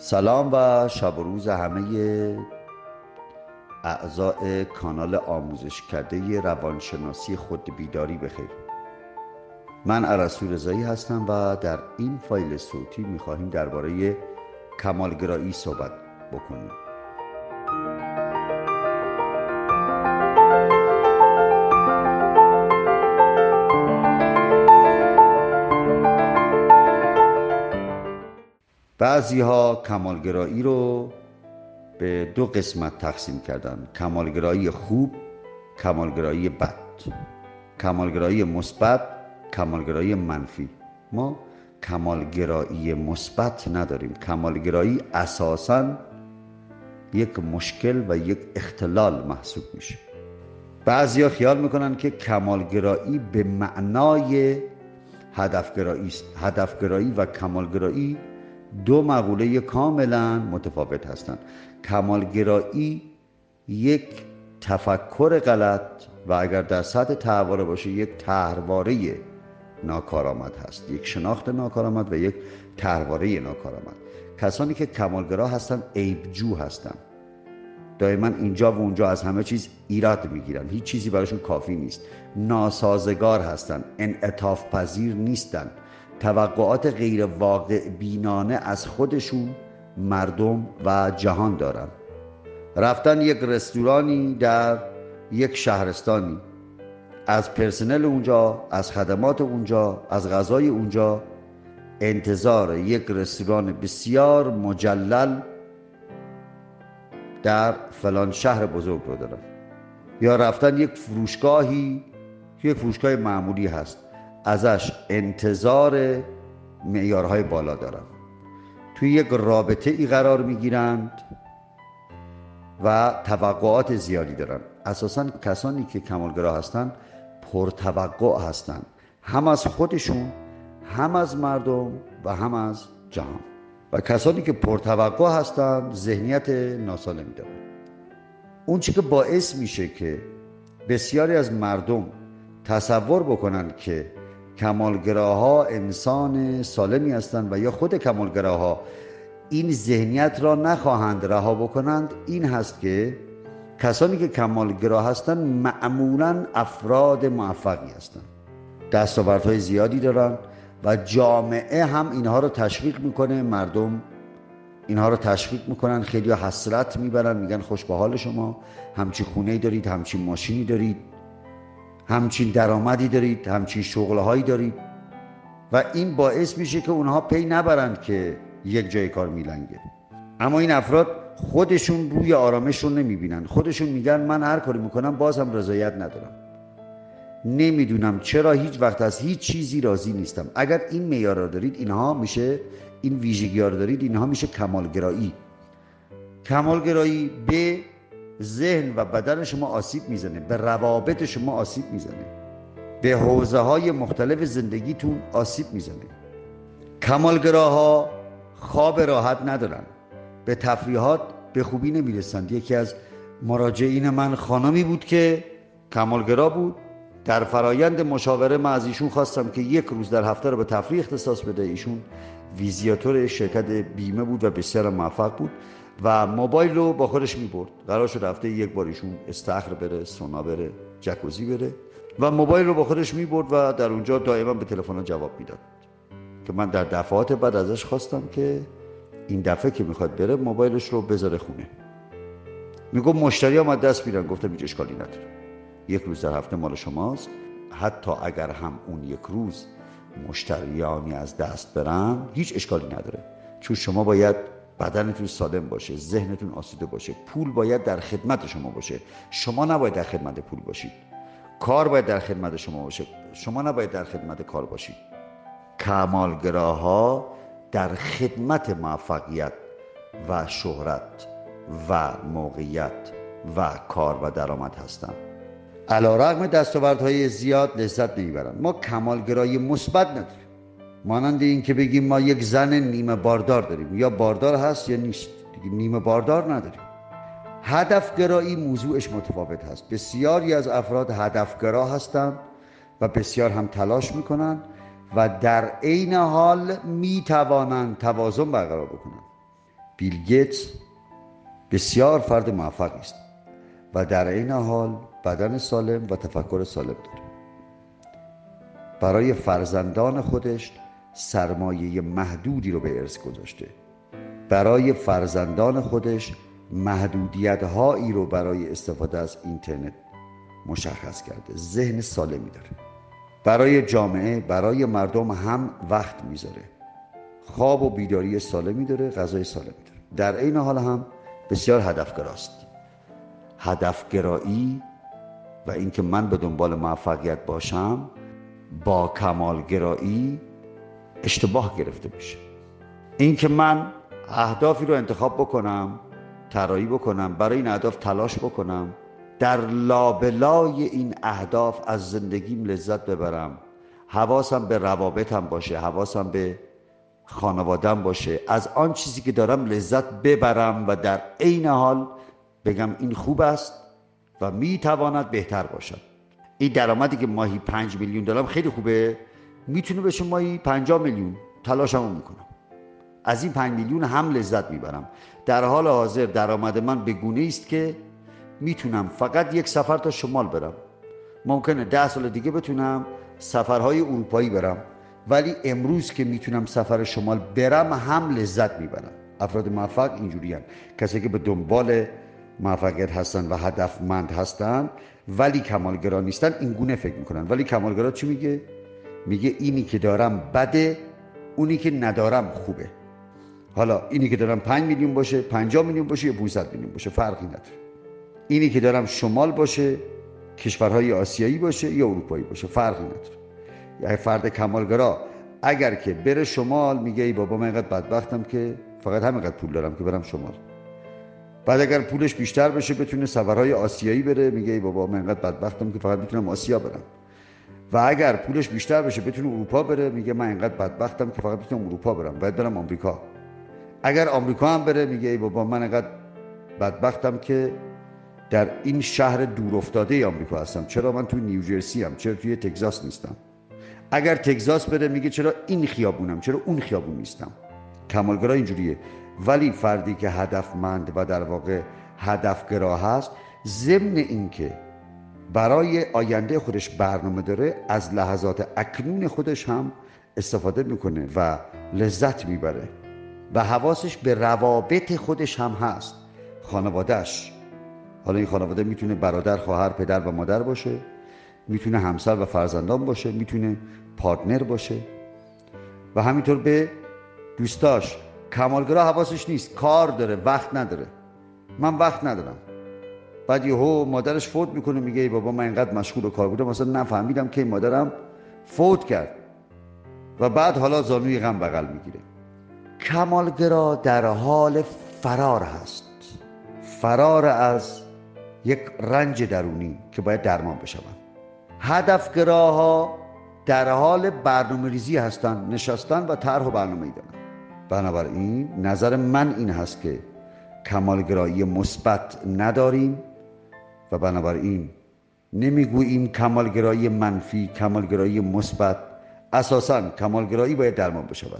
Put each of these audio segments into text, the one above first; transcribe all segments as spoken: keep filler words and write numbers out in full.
سلام و شب و روز همه اعضای کانال آموزش کرده روانشناسی خود بیداری بخیر. من ارسطو رضایی هستم و در این فایل صوتی می‌خواهیم درباره کمالگرایی صحبت بکنیم. بعضی ها کمالگرایی رو به دو قسمت تقسیم کردن: کمالگرایی خوب، کمالگرایی بد، کمالگرایی مثبت، کمالگرایی منفی. ما کمالگرایی مثبت نداریم. کمالگرایی اساساً یک مشکل و یک اختلال محسوب میشه. بعضیا خیال میکنن که کمالگرایی به معنای هدفگرایی است. هدفگرایی و کمالگرایی دو مقوله کاملا متفاوت هستند. کمالگرایی یک تفکر غلط و اگر در سطح تحواره باشه یک طرحواره ناکارآمد هست، یک شناخت ناکارآمد و یک طرحواره ناکارآمد. کسانی که کمالگرا هستن عیبجو هستن، دائما اینجا و اونجا از همه چیز ایراد میگیرن، هیچ چیزی براشون کافی نیست، ناسازگار هستن، انعطاف پذیر نیستن، توقعات غیر واقع بینانه از خودشون، مردم و جهان دارن. رفتن یک رستورانی در یک شهرستانی، از پرسنل اونجا، از خدمات اونجا، از غذای اونجا انتظار یک رستوران بسیار مجلل در فلان شهر بزرگ رو دارن. یا رفتن یک فروشگاهی که یک فروشگاه معمولی هست، ازش انتظار معیارهای بالا دارن. توی یک رابطه ای قرار میگیرند و توقعات زیادی دارن. اساساً کسانی که کمالگرا هستن پرتوقع هستن، هم از خودشون، هم از مردم و هم از جهان. و کسانی که پرتوقع هستن ذهنیت ناسالمی دارن. اون چی که باعث میشه که بسیاری از مردم تصور بکنن که کمالگراها انسان سالمی هستند و یا خود کمالگراها این ذهنیت را نخواهند رها بکنند، این هست که کسانی که کمالگرا هستند معمولاً افراد موفقی هستند، دستاوردهای زیادی دارن و جامعه هم اینها رو تشویق میکنه، مردم اینها رو تشویق میکنن، خیلی حسرت میبرن، میگن خوش به حال شما، همچین خونه‌ای دارید، همچین ماشینی دارید، همچین درآمدی دارید، همچین شغلهایی دارید. و این باعث میشه که اونها پی نبرند که یک جای کار میلنگه. اما این افراد خودشون روی آرامش رو نمیبینن، خودشون میگن من هر کاری میکنم باز هم رضایت ندارم، نمیدونم چرا هیچ وقت از هیچ چیزی راضی نیستم. اگر این معیار رو دارید، اینها میشه، این ویژگی ها رو دارید، اینها میشه کمالگرایی. کمالگرایی به ذهن و بدن شما آسیب میزنه، به روابط شما آسیب میزنه، به حوزه های مختلف زندگیتون آسیب میزنه. کمالگراها خواب راحت ندارن، به تفریحات به خوبی نمیرسند. یکی از مراجعین من خانمی بود که کمالگرا بود. در فرایند مشاوره من از ایشون خواستم که یک روز در هفته رو به تفریح اختصاص بده. ایشون ویزیاتور شرکت بیمه بود و بسیار موفق بود و موبایل رو با خودش میبرد. قرار شد هفته یک بار ایشون استخر بره، سونا بره، جکوزی بره و موبایل رو با خودش میبرد و در اونجا دائما به تلفن‌ها جواب میداد که من در دفعات بعد ازش خواستم که این دفعه که میخواد بره موبایلش رو بذاره خونه. میگم مشتری هم از دست میرن. گفتم هیچ اشکالی نداره، یک روز در هفته مال شماست. حتی اگر هم اون یک روز مشتریانی از دست برن هیچ اشکالی نداره، چون شما باید بدنتون سالم باشه، ذهنتون آسوده باشه، پول باید در خدمت شما باشه، شما نباید در خدمت پول باشید. کار باید در خدمت شما باشه، شما نباید در خدمت کار باشید. کمالگراها در خدمت موفقیت و شهرت و موقعیت و کار و درآمد هستند. علیرغم دستاوردهای زیاد لذت نمیبرند. ما کمالگرایی مثبت نداریم، مانند این که بگیم ما یک زن نیمه باردار داریم، یا باردار هست یا نیست دیگه، نیمه باردار نداریم. هدفگرایی موضوعش متفاوت هست. بسیاری از افراد هدفگرا هستند و بسیار هم تلاش میکنند و در عین حال میتوانند توازن برقرار بکنند. بیل گیتس بسیار فرد موفقی است و در این حال بدن سالم و تفکر سالم داره. برای فرزندان خودش سرمایه محدودی رو به ارث گذاشته. برای فرزندان خودش محدودیت‌هایی رو برای استفاده از اینترنت مشخص کرده. ذهن سالمی داره. برای جامعه، برای مردم هم وقت میذاره. خواب و بیداری سالمی داره، غذای سالمی داره. در این حال هم بسیار هدفگراست. هدفگرایی و اینکه من به دنبال موفقیت باشم با کمالگرایی اشتباه گرفته میشه. اینکه من اهدافی رو انتخاب بکنم، طراحی بکنم، برای این اهداف تلاش بکنم، در لابلای این اهداف از زندگیم لذت ببرم، حواسم به روابطم باشه، حواسم به خانوادم باشه، از آن چیزی که دارم لذت ببرم و در عین حال بگم این خوب است و میتواند بهتر باشد. این درآمدی که ماهی پنج میلیون دارم خیلی خوبه، میتونه بشه ماهی پنجاه میلیون، تلاشمو میکنم، از این پنج میلیون هم لذت میبرم. در حال حاضر درآمد من به گونه است که میتونم فقط یک سفر تا شمال برم، ممکنه ده سال دیگه بتونم سفرهای اروپایی برم، ولی امروز که میتونم سفر شمال برم هم لذت میبرم. افراد موفق اینجوری هستند، کسی که به دنبال موفقیت هستن و هدفمند هستن ولی کمالگرا نیستن این گونه فکر میکنن. ولی کمالگرا چی میگه؟ میگه اینی که دارم بده، اونی که ندارم خوبه. حالا اینی که دارم پنج میلیون باشه، پنجاه میلیون باشه یا پانصد میلیون باشه فرقی نداره. اینی که دارم شمال باشه، کشورهای آسیایی باشه یا اروپایی باشه فرقی نداره. یعنی فرد کمالگرا اگر که بره شمال میگه ای بابا من اینقدر بدبختم که فقط همینقدر پول دارم که برم شمال. بعد اگر پولش بیشتر بشه بتونه سفرهای آسیایی بره، میگه ای بابا من اینقدر بدبختم که فقط میتونم آسیا برم. و اگر پولش بیشتر بشه بتونه اروپا بره، میگه من اینقدر بدبختم که فقط میتونم اروپا برم، باید برم آمریکا. اگر آمریکا هم بره میگه ای بابا من اینقدر بدبختم که در این شهر دورافتاده آمریکا هستم، چرا من توی نیوجرسی ام، چرا توی تگزاس نیستم. اگر تگزاس بره میگه چرا این خیابونم، چرا اون خیابون نیستم. کمالگرا اینجوریه. ولی فردی که هدفمند و در واقع هدفگرا هست، ضمن اینکه برای آینده خودش برنامه داره، از لحظات اکنون خودش هم استفاده میکنه و لذت میبره و حواسش به روابط خودش هم هست. خانوادهش، حالا این خانواده میتونه برادر، خواهر، پدر و مادر باشه، میتونه همسر و فرزندان باشه، میتونه پارتنر باشه و همینطور به دوستاش. کمالگرا حواسش نیست، کار داره، وقت نداره. من وقت ندارم. بعد یهو مادرش فوت میکنه، میگه ای بابا من اینقدر مشغول کار بودم مثلا نفهمیدم که مادرم فوت کرد و بعد حالا زانوی غم بغل میگیره. کمالگرا در حال فرار هست، فرار از یک رنج درونی که باید درمان بشود. هدفگراها در حال برنامه ریزی هستن، نشستن و طرح و برنامه‌ای دارن. بنابراین نظر من این هست که کمالگرایی مثبت نداریم و بنابراین نمیگوییم کمالگرایی منفی، کمالگرایی مثبت. اساساً کمالگرایی باید درمان بشود،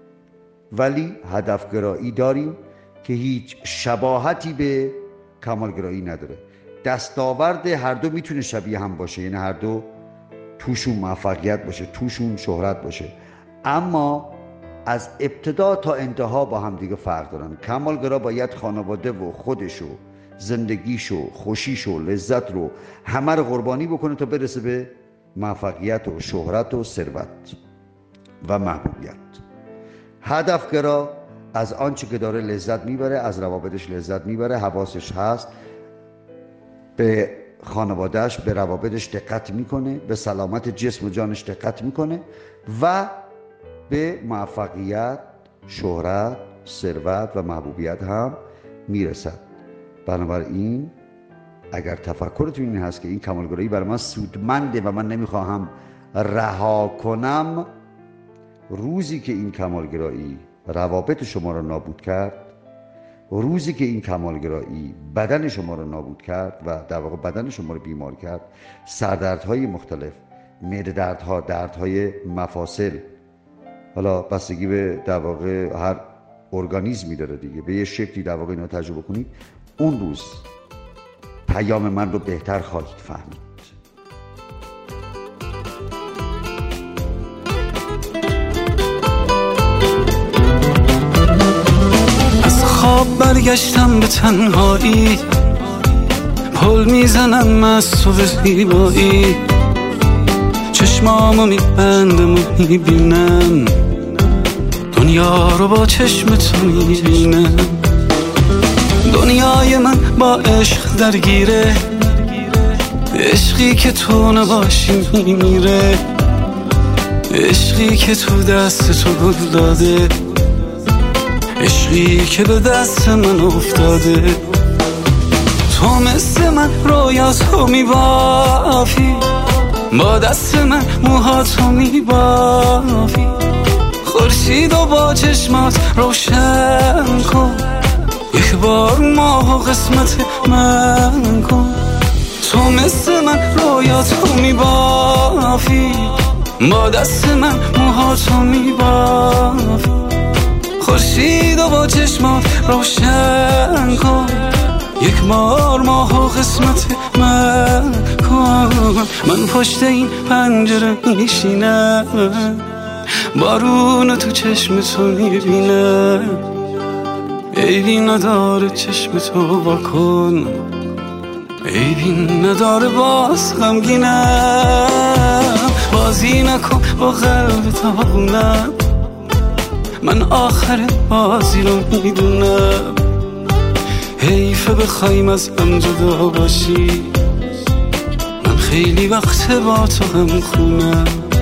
ولی هدفگرایی داریم که هیچ شباهتی به کمالگرایی نداره. دستاورد هر دو میتونه شبیه هم باشه، یعنی هر دو توشون موفقیت باشه، توشون شهرت باشه، اما از ابتدا تا انتها با هم دیگه فرق دارن. کمالگرا باید خانواده و خودشو، زندگیشو، خوشیشو، لذت رو همه رو قربانی بکنه تا برسه به موفقیت و شهرت و ثروت و محبوبیت. هدفگرا از آنچه که داره لذت میبره، از روابطش لذت میبره، حواسش هست، به خانوادهش، به روابطش دقت میکنه، به سلامت جسم و جانش دقت میکنه و به موفقیت، شهرت، ثروت و محبوبیت هم میرسد. بنابراین اگر تفکرتون این هست که این کمالگرایی برای من سودمنده و من نمیخواهم رها کنم، روزی که این کمالگرایی روابط شما رو نابود کرد، روزی که این کمالگرایی بدن شما رو نابود کرد و در واقع بدن شما رو بیمار کرد، سردردهای مختلف، معده دردها، دردهای مفاصل، حالا بستگی به در واقع هر ارگانیزمی داره دیگه، به یه شکلی در واقع اینو تجربه کنید، اون روز پیام من رو بهتر خواهید فهمید. از خواب برگشتم به تنهایی، پل میزنم از تو به زیبایی، چشمامو میبندم و میبینم دنیا رو با چشم تو میبینم. دنیای من با عشق درگیره، عشقی که تو نباشی میمیره، عشقی که تو دست تو داده، عشقی که به دست من افتاده. تو مثل من رویاتو میبافی، با دست من موهاتو میبافی، خورشید و با چشمات روشن کن، یک بار ماه و قسمت من کن. تو مثل من رویاتو میبافی، با دست من موهاتو میبافی، خورشید و با چشمات روشن کن، یک بار ماه و قسمت من کن. من پشت این پنجره میشینم، بارون تو چشم تو میبینم، عیبی نداره چشم تو واکن، عیبی نداره باز غمگینم. بازی نکن با قلب تاغونم، من آخر بازی رو میدونم. حیفه بخوایم از هم جدا باشی، من خیلی وقت با تو هم خونم.